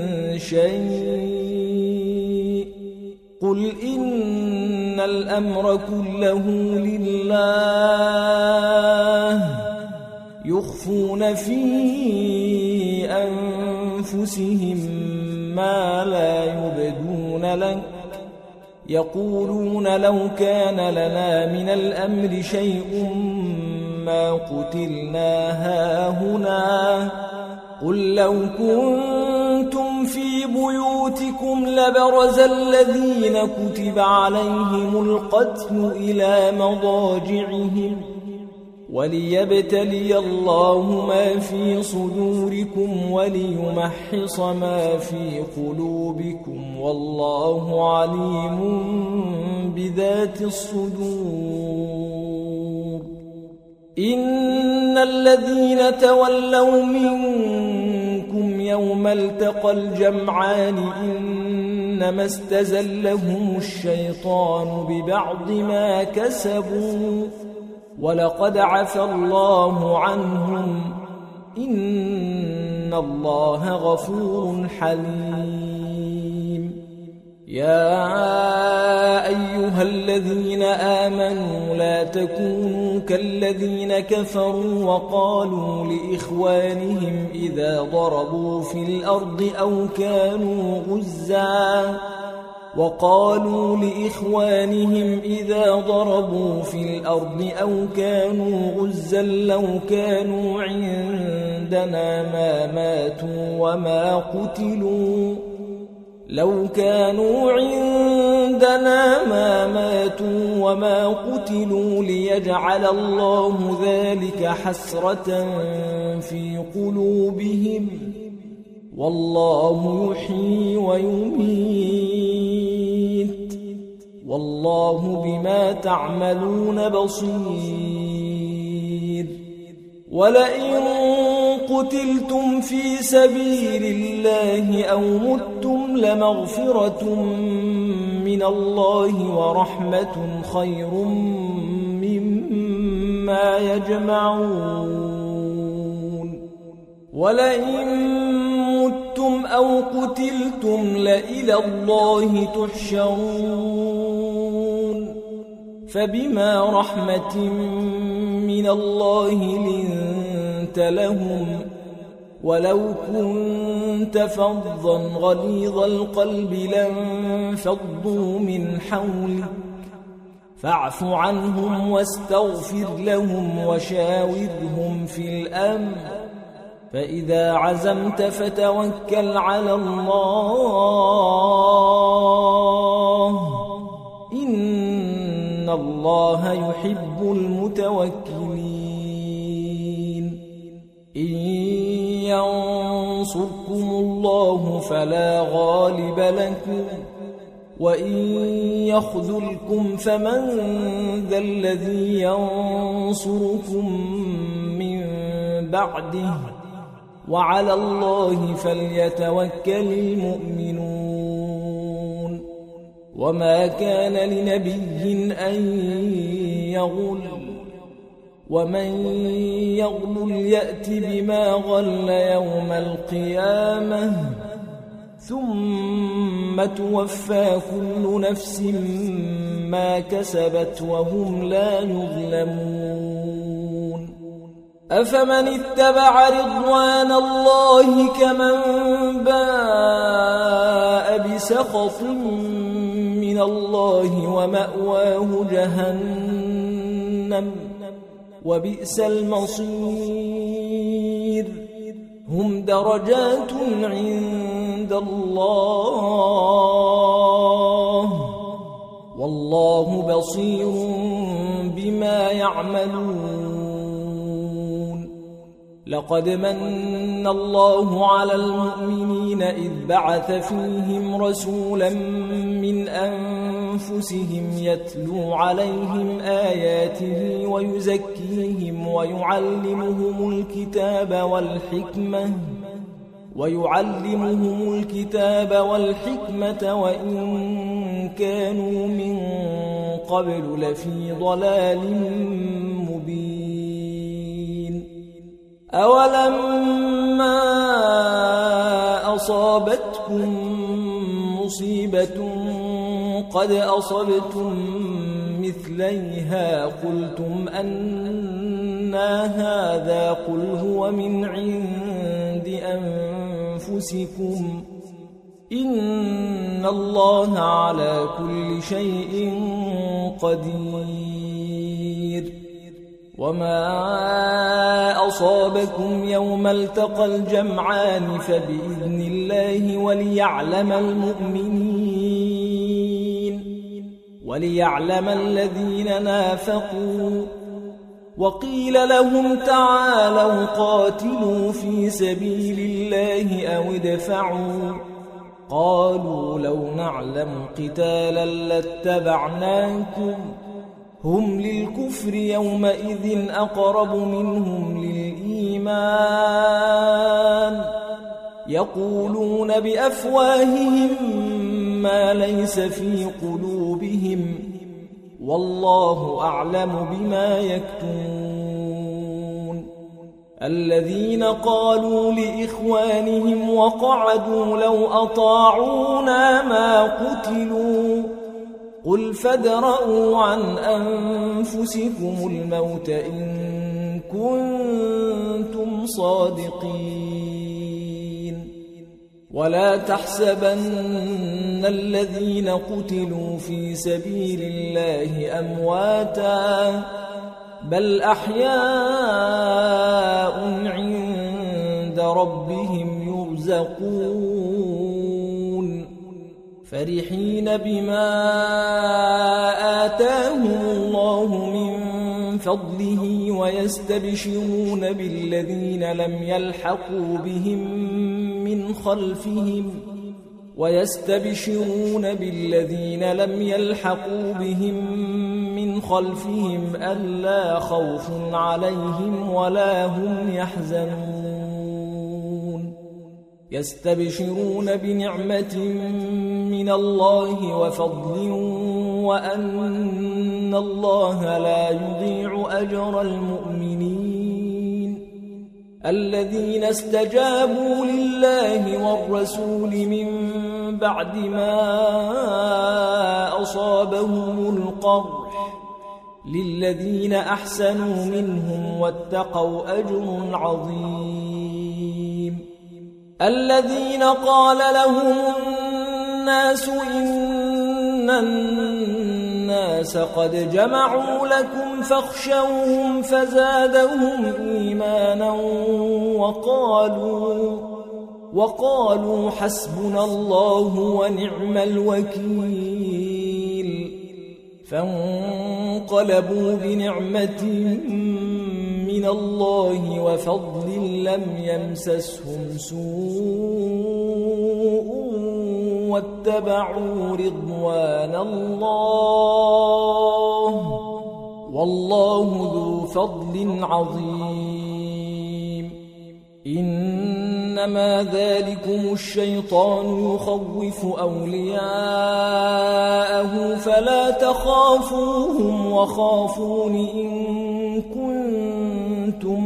A: شيء قل إن الأمر كله لله يخفون في أنفسهم ما لا يبدون لك يقولون لو كان لنا من الأمر شيء ما قتلنا هاهنا قل لو كنتم في بيوتكم لبرز الذين كتب عليهم القتل إلى مضاجعهم وليبتلي الله ما في صدوركم وليمحص ما في قلوبكم والله عليم بذات الصدور إن الذين تولوا منكم يوم التقى الجمعان إنما استزلهم الشيطان ببعض ما كسبوا ولقد عفى الله عنهم إن الله غفور حليم يا أيها الذين آمنوا لا تكونوا كالذين كفروا وقالوا لإخوانهم إذا ضربوا في الأرض أو كانوا غزاً وقالوا لإخوانهم إذا ضربوا في الأرض أو كانوا غزا لو كانوا عندنا ما ماتوا وما قتلوا لو كانوا عندنا ما ماتوا وما قتلوا ليجعل الله ذلك حسرة في قلوبهم والله يحيي ويميت والله بما تعملون بصير ولئن قتلتم في سبيل الله أو متم لمغفرة من الله ورحمة خير مما يجمعون ولئن متم أو قتلتم لإلى الله تحشرون فبما رحمة من الله لنت لهم ولو كنت فظا غليظ القلب لانفضوا من حولك فاعف عنهم واستغفر لهم وشاورهم في الأمر فإذا عزمت فتوكل على الله إن الله يحب المتوكلين إن ينصركم الله فلا غالب لكم وإن يخذلكم فمن ذا الذي ينصركم من بعده وعلى الله فليتوكل المؤمنون وما كان لنبي أن يغل ومن يغل يأت بما غل يوم القيامة ثم توفى كل نفس ما كسبت وهم لا يظلمون أفمن اتبع رضوان الله كمن باء بسخط من الله ومأواه جهنم وبئس المصير هم درجات عند الله والله بصير بما يعملون لقد من الله على المؤمنين إذ بعث فيهم رسولا من أنفسهم يتلو عليهم آياته ويزكيهم ويعلمهم الكتاب والحكمة ويعلمهم الكتاب والحكمة وإن كانوا من قبل لفي ضلال مبين. أولما أصابتكم مصيبة قد أصبتم مثليها قلتم أنى هذا قل هو من عند أنفسكم إن الله على كل شيء قدير. وما أصابكم يوم التقى الجمعان فبإذن الله وليعلم المؤمنين وليعلم الذين نافقوا. وقيل لهم تعالوا قاتلوا في سبيل الله أو ادفعوا قالوا لو نعلم قتالا لاتبعناكم هم للكفر يومئذ أقرب منهم للإيمان يقولون بأفواههم ما ليس في قلوبهم والله أعلم بما يكتمون. الذين قالوا لإخوانهم وقعدوا لو أطاعونا ما قتلوا قل فادرءوا عن أنفسكم الموت إن كنتم صادقين. ولا تحسبن الذين قتلوا في سبيل الله أمواتا بل أحياء عند ربهم يرزقون فرحين بما آتاهم الله من فضله ويستبشرون بالذين لم يلحقوا بهم من خلفهم ويستبشرون بالذين لم يلحقوا بهم من خلفهم ألا خوف عليهم ولا هم يحزنون. يستبشرون بنعمة من الله وفضل وأن الله لا يضيع أجر المؤمنين. الذين استجابوا لله والرسول من بعد ما أصابهم القرح للذين أحسنوا منهم واتقوا أجر عظيم. الذين قال لهم الناس إن الناس قد جمعوا لكم فاخشوهم فزادهم إيمانا وقالوا وقالوا حسبنا الله ونعم الوكيل. فانقلبوا بنعمة من الله وفضل لم يمسسهم سوء واتبعوا رضوان الله والله ذو فضل عظيم. إنما ذلكم الشيطان يخوف أولياءه فلا تخافوهم وخافون إن كنتم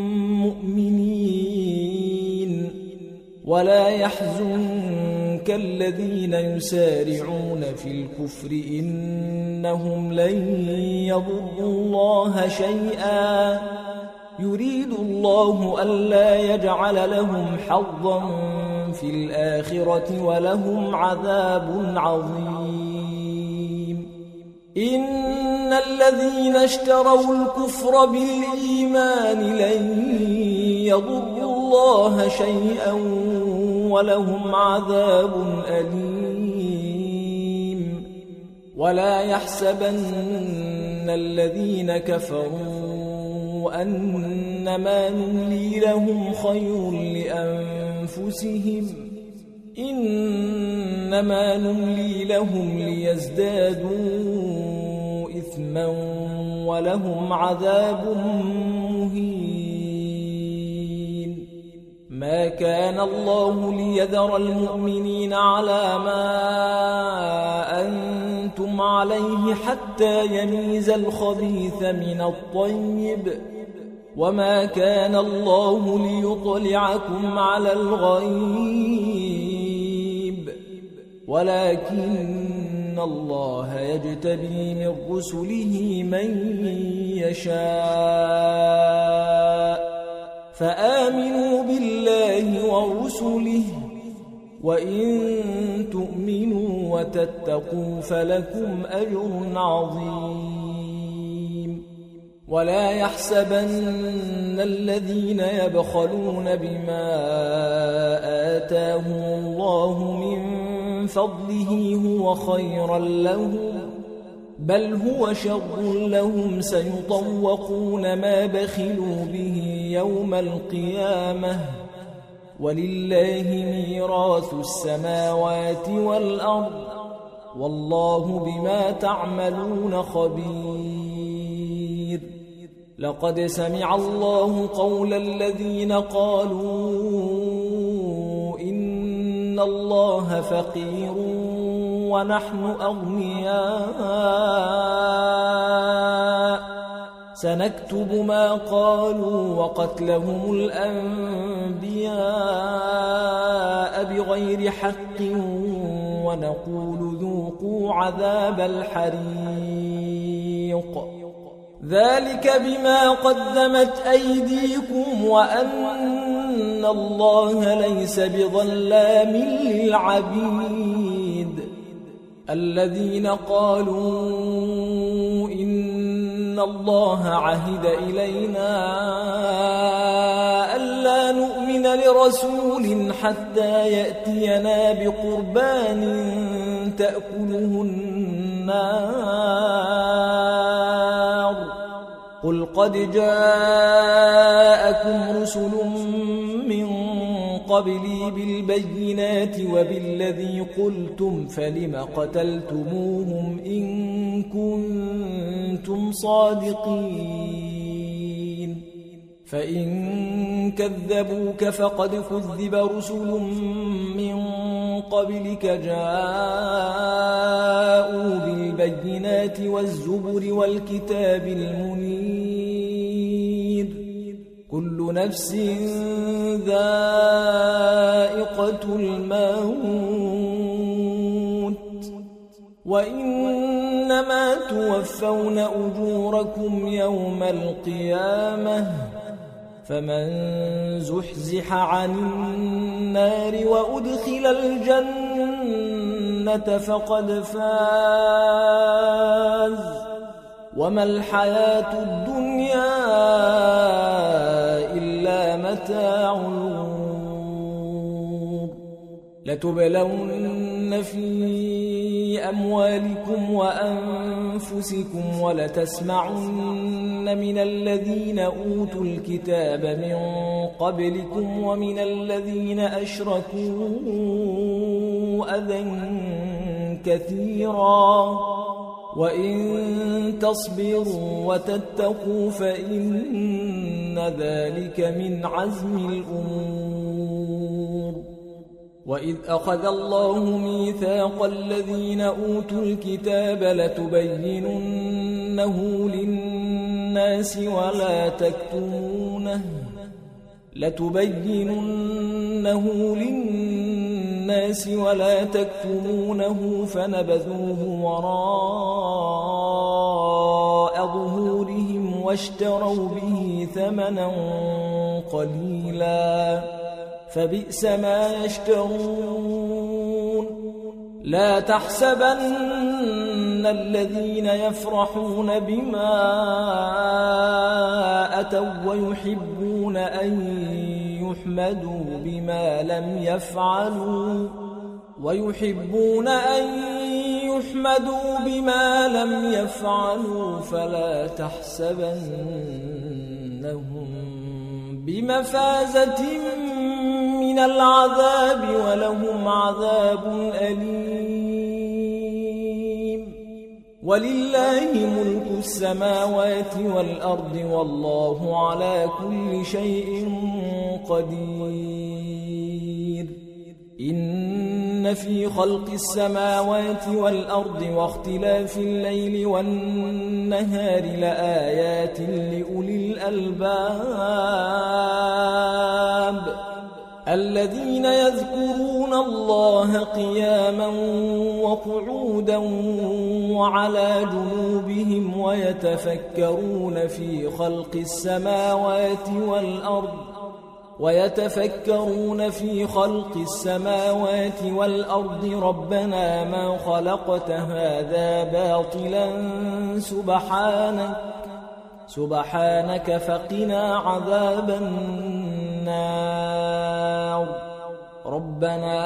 A: مؤمنين. ولا يحزنك الذين يسارعون في الكفر إنهم لن يضروا الله شيئا يريد الله ألا يجعل لهم حظا في الآخرة ولهم عذاب عظيم. إن الذين اشتروا الكفر بالإيمان لن يضروا الله شيئا ولهم عذاب أليم. ولا يحسبن الذين كفروا أنما نملي لهم خير لأنفسهم إنما نملي لهم ليزدادوا إثما ولهم عذاب مهين. ما كان الله ليذر المؤمنين على ما أنتم عليه حتى يميز الخبيث من الطيب وما كان الله ليطلعكم على الغيب ولكن الله يجتبي من رسله من يشاء فآمنوا بالله ورسله وإن تؤمنوا وتتقوا فلكم أجر عظيم. ولا يحسبن الذين يبخلون بما آتاهم الله من فضله هو خيرا لهم بل هو شر لهم سيطوقون ما بخلوا به يوم القيامة ولله ميراث السماوات والأرض والله بما تعملون خبير. لقد سمع الله قول الذين قالوا إن الله فقير ونحن أغنياء سنكتب ما قالوا وقتلهم الأنبياء بغير حق ونقول ذوقوا عذاب الحريق ذلك بما قدمت أيديكم وأن الله ليس بظلام للعبيد. الذين قالوا إن الله عهد إلينا ألا نؤمن لرسول حتى يأتينا بقربان تأكله النار قل قد جاءكم رسل من قبلي بالبينات وبالذي قلتم فلم قتلتموهم إن كنتم صادقين فإن كذبوك فقد كذب رسل من قبلك جاءوا بالبينات والزبر والكتاب المنير كل نفس ذائقة الموت وإنما توفون أجوركم يوم القيامة فمن زحزح عن النار وأدخل الجنة فقد فاز وما الحياة الدنيا إلا متاع الغرور. لتبلون في أموالكم وأنفسكم ولتسمعن من الذين أوتوا الكتاب من قبلكم ومن الذين أشركوا أذى كثيرا وإن تصبروا وتتقوا فإن ذلك من عزم الأمور. وإذ أخذ الله ميثاق الذين أوتوا الكتاب لتبيننه للناس ولا تكتمونه لتبيننه للناس ولا تكتمونه فنبذوه وراء ظهورهم واشتروا به ثمنا قليلا فبئس ما يشترون. لا تحسبن الذين يفرحون بما أتوا ويحبون أن يحمدوا بما لم يفعلوا ويحبون أن يحمدوا بما لم يفعلوا فلا تحسبن بمفازة من العذاب ولهم عذاب أليم. ولله ملك السماوات والأرض والله على كل شيء قدير. إن في خلق السماوات والأرض واختلاف الليل والنهار لآيات لأولي الألباب الذين يذكرون الله قياما وقعودا وعلى جنوبهم ويتفكرون في خلق السماوات والأرض ويتفكرون في خلق السماوات والأرض ربنا ما خلقت هذا باطلا سبحانك سبحانك فقنا عذاب النار. ربنا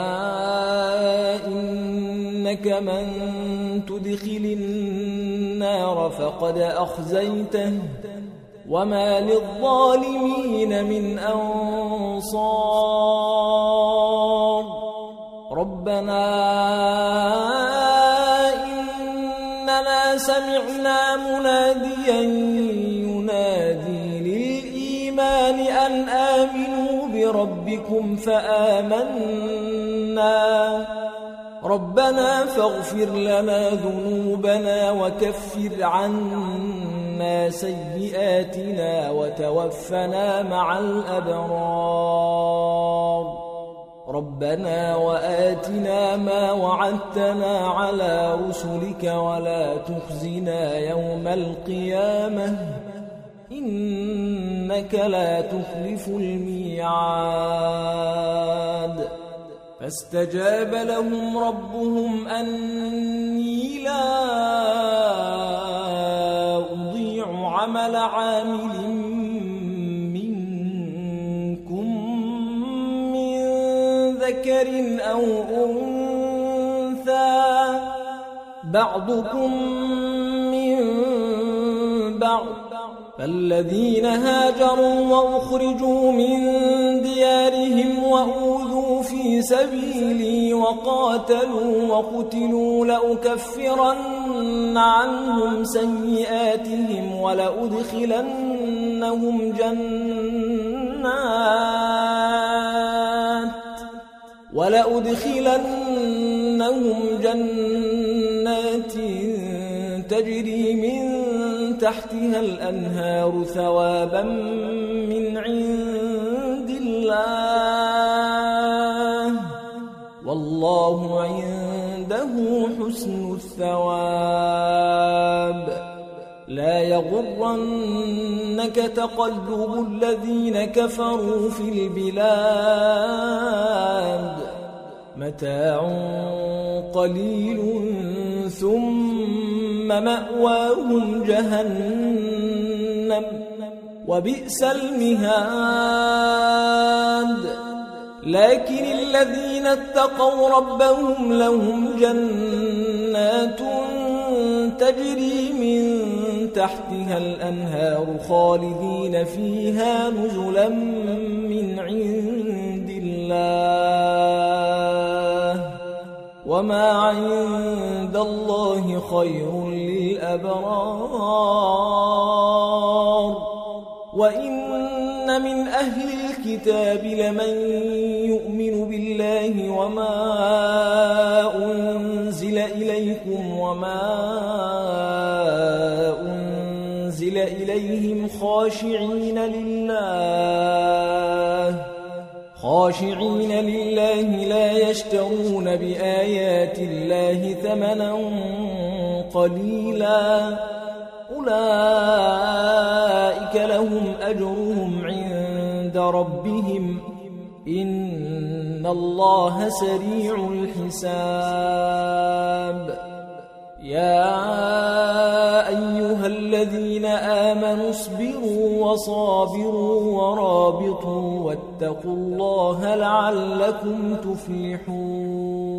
A: إنك من تدخل النار فقد أخزيته وما للظالمين من أنصار. ربنا إننا سمعنا مناديا ينادي للإيمان أن آمنوا بربكم فآمنا. ربنا فاغفر لنا ذنوبنا وكفر عنا سيئاتنا وتوفنا مع الأبرار. ربنا وآتنا ما وعدتنا على رسلك ولا تخزنا يوم القيامة إنك لا تخلف الميعاد. فاستجاب لهم ربهم أني لا أضيع عمل عامل منكم من ذكر أو أنثى بعضكم من بعض. فالذين هاجروا وأخرجوا من ديارهم وأوذوا في سبيلي وقاتلوا وقتلوا لأكفرن عنهم سيئاتهم ولأدخلنهم جنات ولأدخلنهم جنات تجري من تحتها الأنهار ثوابا من عند الله والله عنده حسن الثواب. لا يغرنك تقلب الذين كفروا في البلاد متاع قليل ثم مأواهم جهنم وبئس المهاد. لكن الذين اتقوا ربهم لهم جنات تجري من تحتها الأنهار خالدين فيها نزلا من عند الله وما عند الله خير للأبرار. وإن من أهل الكتاب لمن يؤمن بالله وما أنزل إليكم وما أنزل إليهم خاشعين لله خاشعين لله لا يشترون بآيات الله ثمنا قليلا أولئك لهم أجرهم عند ربهم إن الله سريع الحساب. يا أيها الذين آمنوا اصبروا وصابروا ورابطوا واتقوا الله لعلكم تفلحون.